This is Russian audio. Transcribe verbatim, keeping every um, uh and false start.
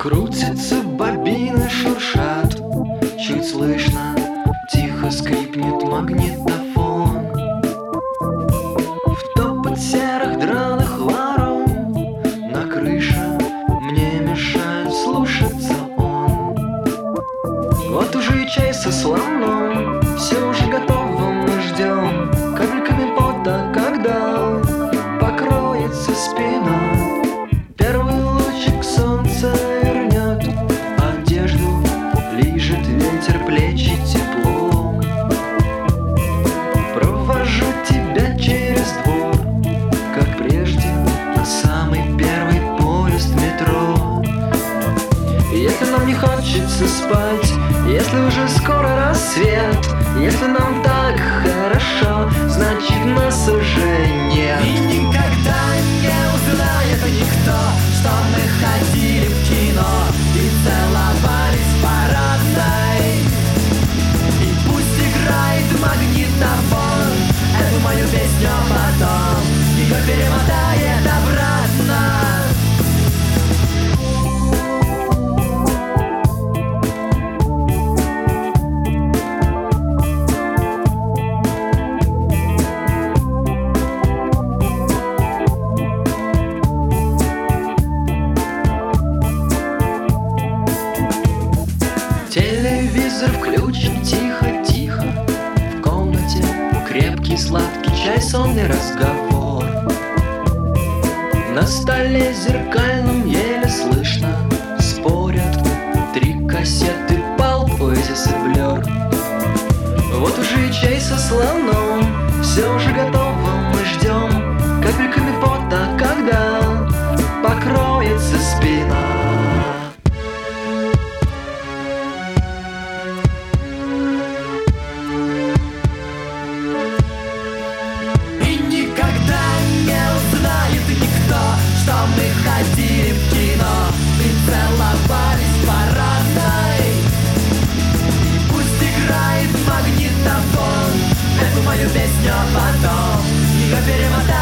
Крутятся бобины, шуршат, чуть слышно, тихо скрипнет магнитофон. В топот серых драных ворон на крыше мне мешает слушаться он. Вот уже и чай со слоном, все уже готово, мы ждем капельками пота, когда покроется спина. Первый лучик солнца вернет одежду, лижет ветер плечи тепло. Провожу тебя через двор, как прежде, на самый первый поезд метро. Если нам не хочется спать, если уже скоро рассвет, если нам так хорошо, значит нас уже нет. И никогда не узнает никто, что мы ходили в кино и целовались в парадной. И пусть играет магнитофон эту мою песню, потом ее перемотает обратно. Телевизор включен тихо-тихо, в комнате крепкий сладкий чай, сонный разговор. На столе зеркальном еле слышно спорят три кассеты Pulp, Oasis и Blur. Вот уже и чай со слоном, все уже готово, мы ждем капельками пота, когда покроется спина. Что мы ходили в кино и целовались в парадной. И пусть играет магнитофон эту мою песню, потом ее перемотать.